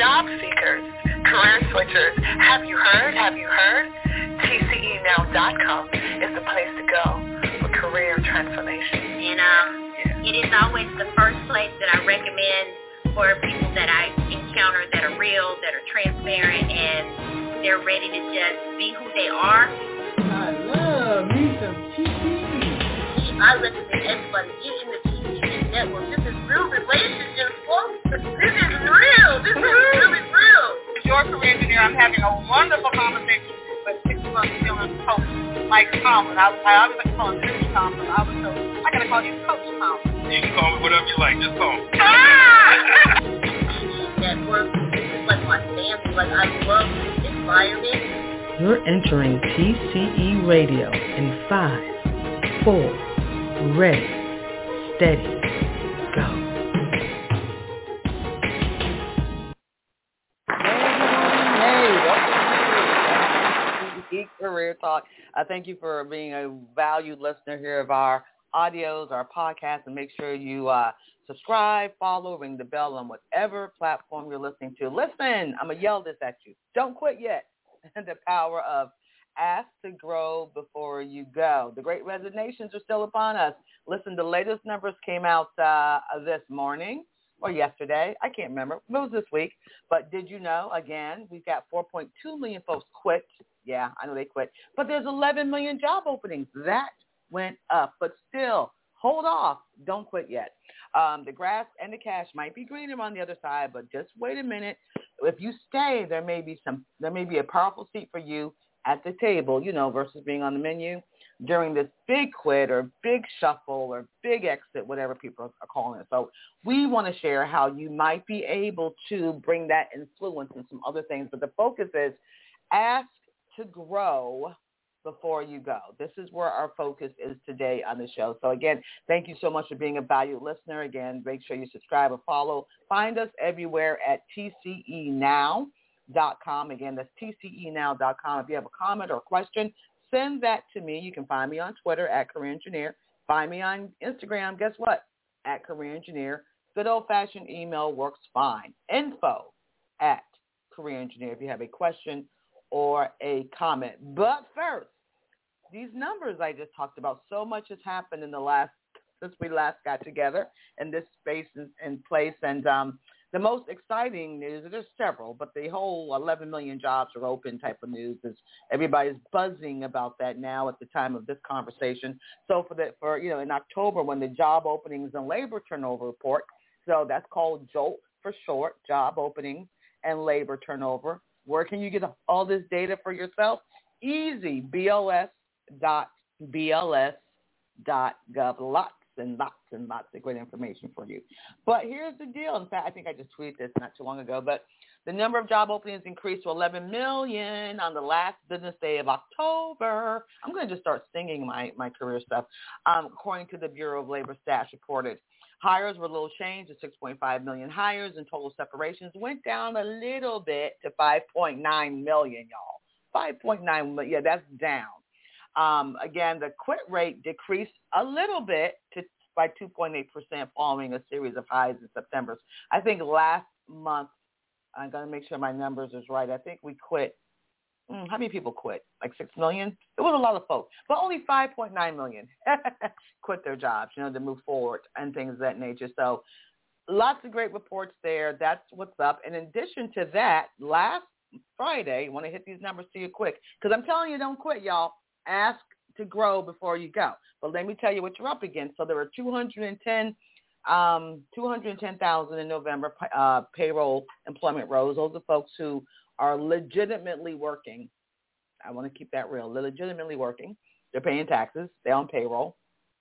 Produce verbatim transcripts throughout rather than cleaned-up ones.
Job seekers, career switchers, have you heard? Have you heard? T C E now dot com is the place to go for career transformation. And um, yeah. It is always the first place that I recommend for people that I encounter that are real, that are transparent, and they're ready to just be who they are. I love me some T C E. I recommend everybody get in the T C E network. This is real relationships, folks. This is real. This is really real. As your career engineer, I'm having a wonderful conversation with six-month skilling coach Mike Tomlin. I, I always like to call him Mister Tomlin. I was told, I got to call you Coach Tomlin. You can call me whatever you like. Just call me. Ah! Network. This is like my family. Like, I love this environment. You're entering T C E Radio in five, four, ready, steady, go. Career Talk. I thank you for being a valued listener here of our audios, our podcasts, and make sure you uh, subscribe, follow, ring the bell on whatever platform you're listening to. Listen, I'm going to yell this at you. Don't quit yet. The power of ask to grow before you go. The great resignations are still upon us. Listen, the latest numbers came out uh, this morning or yesterday. I can't remember. It was this week. But did you know, again, we've got four point two million folks quit. Yeah, I know they quit. But there's eleven million job openings. That went up. But still, hold off. Don't quit yet. Um, the grass and the cash might be greener on the other side, but just wait a minute. If you stay, there may be some. There may be a powerful seat for you at the table, you know, versus being on the menu during this big quit or big shuffle or big exit, whatever people are calling it. So we want to share how you might be able to bring that influence and some other things. But the focus is ask to grow before you go. This is where our focus is today on the show. So again, thank you so much for being a valued listener. Again, make sure you subscribe or follow. Find us everywhere at T C E now dot com. Again, that's T C E now dot com. If you have a comment or a question, send that to me. You can find me on Twitter at Career Engineer. Find me on Instagram. Guess what? At Career Engineer. Good old-fashioned email works fine. Info at Career Engineer if you have a question or a comment. But first, these numbers I just talked about, so much has happened in the last, since we last got together in this space and, and place. And um, the most exciting news, there's several, but the whole eleven million jobs are open type of news is everybody's buzzing about that now at the time of this conversation. So for the, for, you know, in October when the job openings and labor turnover report, so that's called JOLT for short, job openings and labor turnover. Where can you get all this data for yourself? Easy, B L S dot B L S dot gov. Lots and lots and lots of great information for you. But here's the deal. In fact, I think I just tweeted this not too long ago, but the number of job openings increased to eleven million on the last business day of October. I'm going to just start singing my, my career stuff. Um, according to the Bureau of Labor Stats reported, hires were a little changed to six point five million hires, and total separations went down a little bit to five point nine million, y'all. five point nine million, yeah, that's down. Um, again, the quit rate decreased a little bit to by two point eight percent following a series of highs in September. I think last month, I'm going to make sure my numbers is right. I think we quit. Mm, how many people quit? Like six million? It was a lot of folks, but only five point nine million quit their jobs, you know, to move forward and things of that nature. So lots of great reports there. That's what's up. In addition to that, last Friday, I want to hit these numbers to you quick because I'm telling you, don't quit, y'all. Ask to grow before you go. But let me tell you what you're up against. So there were two hundred ten um, two hundred ten thousand in November uh, payroll employment rolls. Those are folks who are legitimately working. I want to keep that real. They're legitimately working. They're paying taxes. They're on payroll.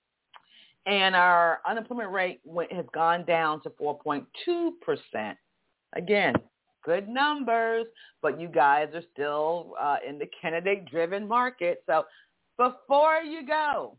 And our unemployment rate went, has gone down to four point two percent. Again, good numbers, but you guys are still uh, in the candidate-driven market. So before you go,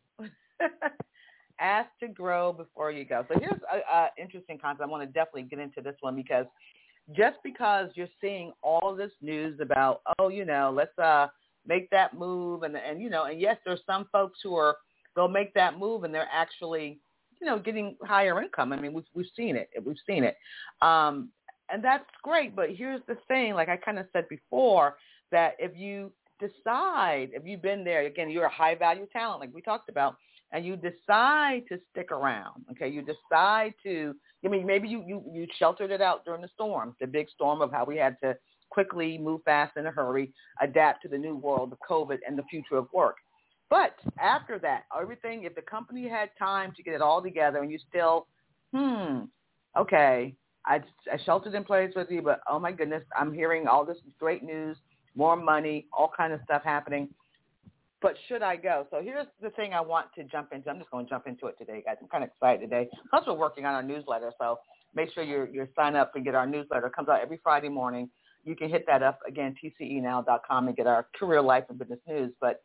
ask to grow before you go. So here's an interesting concept. I want to definitely get into this one because just because you're seeing all this news about, oh, you know, let's uh, make that move. And, and, you know, and yes, there's some folks who are, they'll make that move and they're actually, you know, getting higher income. I mean, we've, we've seen it. We've seen it. Um, and that's great. But here's the thing, like I kind of said before, that if you decide, if you've been there, again, you're a high-value talent, like we talked about, and you decide to stick around, okay, you decide to, I mean, maybe you, you, you sheltered it out during the storm, the big storm of how we had to quickly move fast in a hurry, adapt to the new world of COVID and the future of work. But after that, everything, if the company had time to get it all together and you still, hmm, okay, I, I sheltered in place with you, but oh my goodness, I'm hearing all this great news, more money, all kind of stuff happening. But should I go? So here's the thing I want to jump into. I'm just going to jump into it today, guys. I'm kind of excited today. Plus, we're working on our newsletter, so make sure you're, you're signed up and get our newsletter. It comes out every Friday morning. You can hit that up, again, T C E now dot com, and get our career, life, and business news. But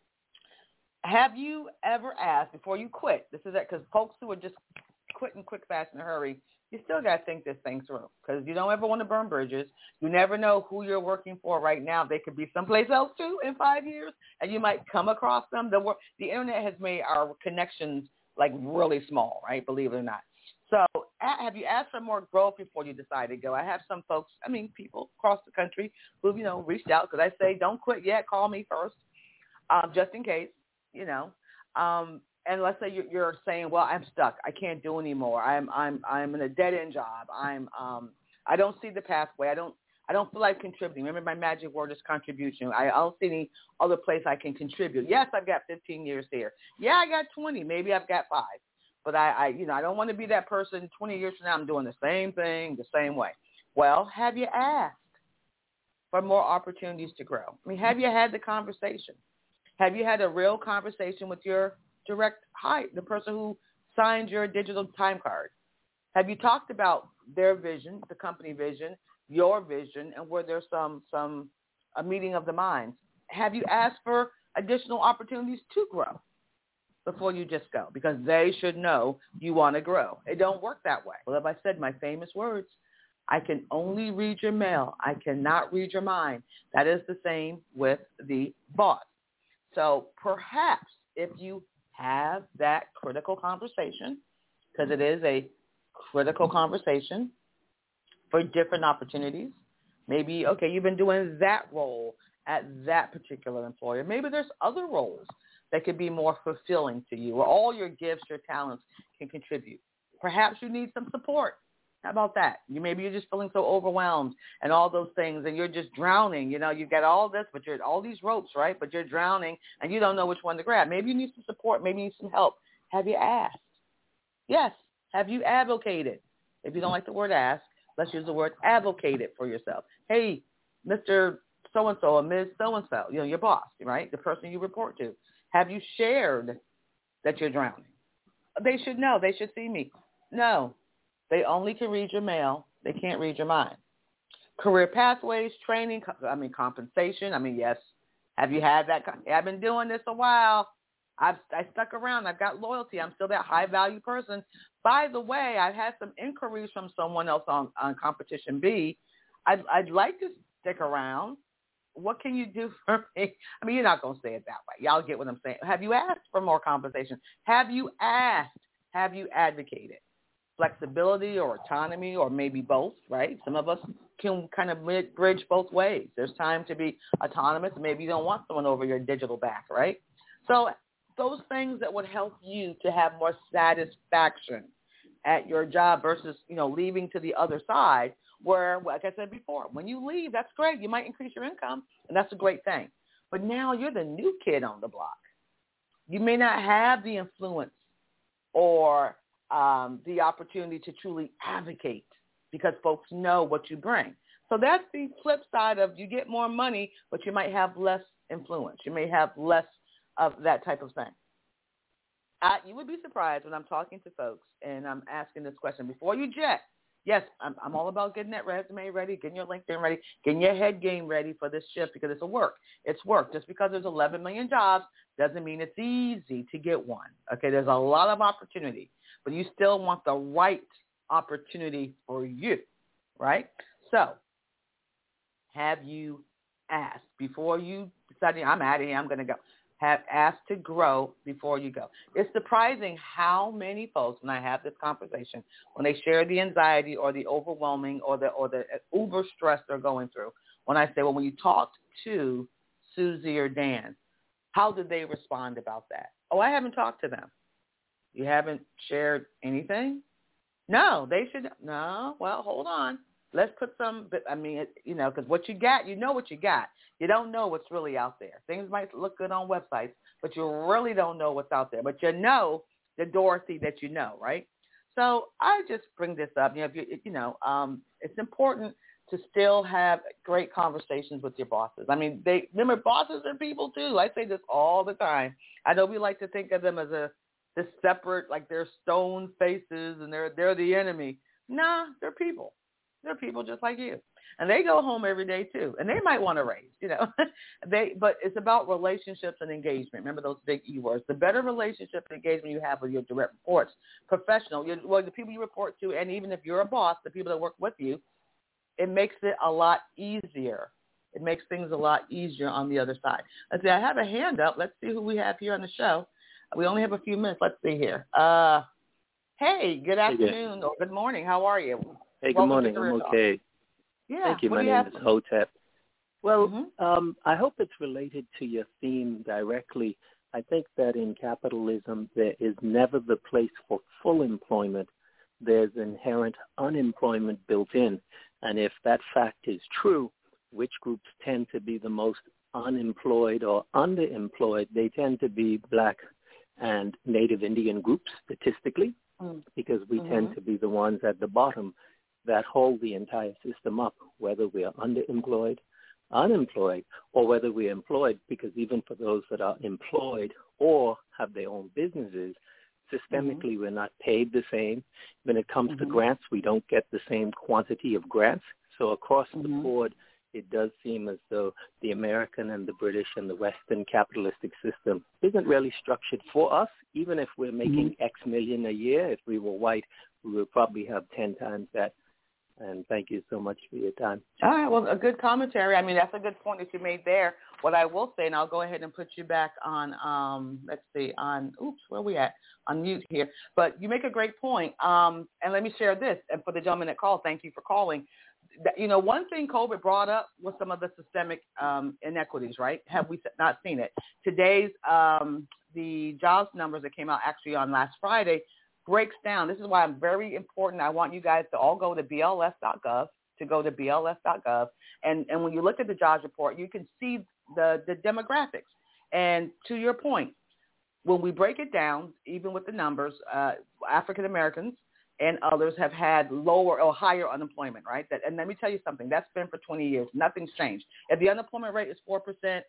have you ever asked, before you quit, this is it, because folks who are just quitting quick, fast, in a hurry, you still got to think this thing through, because you don't ever want to burn bridges. You never know who you're working for right now. They could be someplace else, too, in five years, and you might come across them. The, the Internet has made our connections, like, really small, right, believe it or not. So have you asked for more growth before you decide to go? I have some folks, I mean, people across the country who've, you know, reached out, because I say, don't quit yet, call me first, um, just in case, you know. Um And let's say you're, you're saying, well, I'm stuck. I can't do anymore. I'm I'm I'm in a dead end job. I'm um I don't see the pathway. I don't I don't feel like contributing. Remember, my magic word is contribution. I don't see any other place I can contribute. Yes, I've got fifteen years here. Yeah, I got twenty. Maybe I've got five. But I, I you know I don't want to be that person. twenty years from now, I'm doing the same thing the same way. Well, have you asked for more opportunities to grow? I mean, have you had the conversation? Have you had a real conversation with your direct hire, the person who signed your digital time card? Have you talked about their vision, the company vision, your vision, and were there some some a meeting of the minds? Have you asked for additional opportunities to grow before you just go? Because they should know you want to grow. It don't work that way. Well, if I said my famous words, I can only read your mail. I cannot read your mind. That is the same with the boss. So perhaps if you have that critical conversation, because it is a critical conversation for different opportunities. Maybe, okay, you've been doing that role at that particular employer. Maybe there's other roles that could be more fulfilling to you, where all your gifts, your talents can contribute. Perhaps you need some support. How about that? You maybe you're just feeling so overwhelmed and all those things, and you're just drowning. You know, you've got all this, but you're all these ropes, right? But you're drowning, and you don't know which one to grab. Maybe you need some support. Maybe you need some help. Have you asked? Yes. Have you advocated? If you don't like the word ask, let's use the word advocated for yourself. Hey, Mister So-and-so or Miz So-and-so, you know, your boss, right? The person you report to. Have you shared that you're drowning? They should know. They should see me. No. They only can read your mail. They can't read your mind. Career pathways, training, I mean, compensation. I mean, yes. Have you had that? I've been doing this a while. I've I stuck around. I've got loyalty. I'm still that high-value person. By the way, I've had some inquiries from someone else on, on Competition B. I'd, I'd like to stick around. What can you do for me? I mean, you're not going to say it that way. Y'all get what I'm saying. Have you asked for more compensation? Have you asked? Have you advocated? Flexibility or autonomy, or maybe both, right? Some of us can kind of bridge both ways. There's time to be autonomous. Maybe you don't want someone over your digital back, right? So those things that would help you to have more satisfaction at your job versus, you know, leaving to the other side where, like I said before, when you leave, that's great. You might increase your income, and that's a great thing. But now you're the new kid on the block. You may not have the influence or Um, the opportunity to truly advocate because folks know what you bring. So that's the flip side of you get more money, but you might have less influence. You may have less of that type of thing. Uh, you would be surprised when I'm talking to folks and I'm asking this question. Before you jet, yes, I'm, I'm all about getting that resume ready, getting your LinkedIn ready, getting your head game ready for this shift because it's a work. It's work. Just because there's eleven million jobs doesn't mean it's easy to get one. Okay, there's a lot of opportunity. But you still want the right opportunity for you, right? So have you asked before you decided, I'm out of here, I'm going to go. have asked to grow before you go. It's surprising how many folks, when I have this conversation, when they share the anxiety or the overwhelming or the or the uber stress they're going through, when I say, well, when you talked to Susie or Dan, how did they respond about that? Oh, I haven't talked to them. You haven't shared anything? No, they should. No, well, hold on. Let's put some, I mean, you know, because what you got, you know what you got. You don't know what's really out there. Things might look good on websites, but you really don't know what's out there. But you know the Dorothy that you know, right? So I just bring this up. You know, if you, you know, um, it's important to still have great conversations with your bosses. I mean, they remember bosses are people too. I say this all the time. I know we like to think of them as a this separate, like they're stone faces and they're they're the enemy. Nah, they're people. They're people just like you. And they go home every day too. And they might want to raise, you know. they but it's about relationships and engagement. Remember those big E words. The better relationship and engagement you have with your direct reports, professional, your, well, the people you report to, and even if you're a boss, the people that work with you, it makes it a lot easier. It makes things a lot easier on the other side. Let's see, I have a hand up. Let's see who we have here on the show. We only have a few minutes. Let's see here. Uh, hey, good afternoon or good morning. How are you? Hey, good morning. I'm okay. Yeah. Thank you. What My you name have? is Hotep. Well, mm-hmm. um, I hope it's related to your theme directly. I think that in capitalism, there is never the place for full employment. There's inherent unemployment built in. And if that fact is true, which groups tend to be the most unemployed or underemployed? They tend to be Black and Native Indian groups statistically, mm. because we mm-hmm. tend to be the ones at the bottom that hold the entire system up, whether we are underemployed, unemployed, or whether we're employed, because even for those that are employed or have their own businesses, systemically mm-hmm. we're not paid the same. When it comes mm-hmm. to grants, we don't get the same quantity of grants. So across mm-hmm. the board, it does seem as though the American and the British and the Western capitalistic system isn't really structured for us. Even if we're making mm-hmm. X million a year, if we were white, we would probably have ten times that. And thank you so much for your time. All right. Well, a good commentary. I mean, that's a good point that you made there. What I will say, and I'll go ahead and put you back on, um, let's see, on, oops, where are we at? On mute here. But you make a great point. Um, and let me share this. And for the gentleman that called, thank you for calling. That, you know, one thing COVID brought up was some of the systemic um, inequities, right? Have we not seen it? Today's, um, the jobs numbers that came out actually on last Friday breaks down. This is why I'm very important. I want you guys to all go to B L S dot gov, to go to B L S dot gov. And, and when you look at the jobs report, you can see the, the demographics. And to your point, when we break it down, even with the numbers, uh, African Americans and others have had lower or higher unemployment, right? That, and let me tell you something. That's been for twenty years. Nothing's changed. If the unemployment rate is four percent,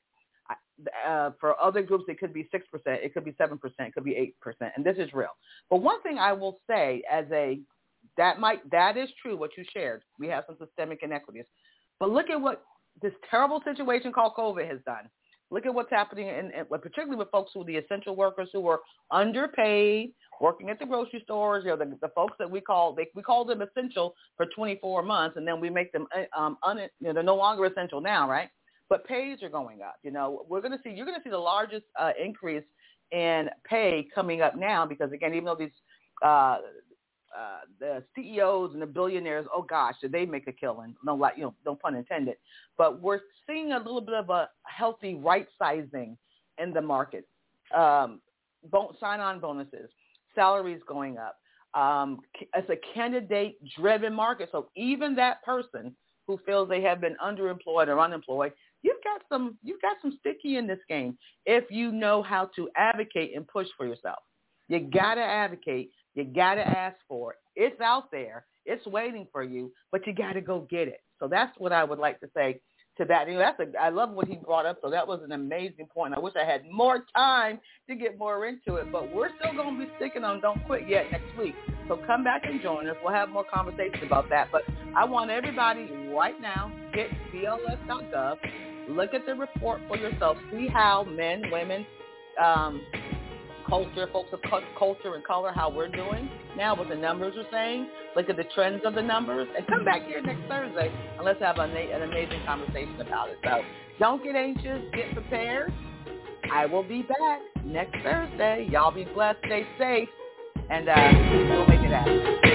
Uh, for other groups, it could be six percent, it could be seven percent, it could be eight percent, and this is real. But one thing I will say as a, that might, that is true what you shared. We have some systemic inequities. But look at what this terrible situation called COVID has done. Look at what's happening, in, in, particularly with folks who are the essential workers who are underpaid, working at the grocery stores, you know, the, the folks that we call, they, we call them essential for twenty-four months, and then we make them, um, un, you know, they're no longer essential now, right? But pays are going up. You know, we're going to see, you're going to see the largest uh, increase in pay coming up now because, again, even though these, uh, uh, the C E Os and the billionaires, oh, gosh, did they make a killing? No, like, you know, no pun intended. But we're seeing a little bit of a healthy right-sizing in the market. Um, bon- sign-on bonuses, salaries going up. Um, it's a candidate-driven market. So even that person who feels they have been underemployed or unemployed, you've got some you've got some sticky in this game if you know how to advocate and push for yourself. You got to advocate. You got to ask for it. It's out there. It's waiting for you, but you got to go get it. So that's what I would like to say to that. You know, that's a, I love what he brought up, so that was an amazing point. I wish I had more time to get more into it, but we're still going to be sticking on Don't Quit Yet next week. So come back and join us. We'll have more conversations about that. But I want everybody right now, get B L S dot gov, look at the report for yourself, see how men, women, um, culture, folks of culture and color, how we're doing now, what the numbers are saying. Look at the trends of the numbers, and come back here next Thursday, and let's have an, an amazing conversation about it. So don't get anxious, get prepared, I will be back next Thursday. Y'all be blessed, stay safe, and uh, we'll make it happen.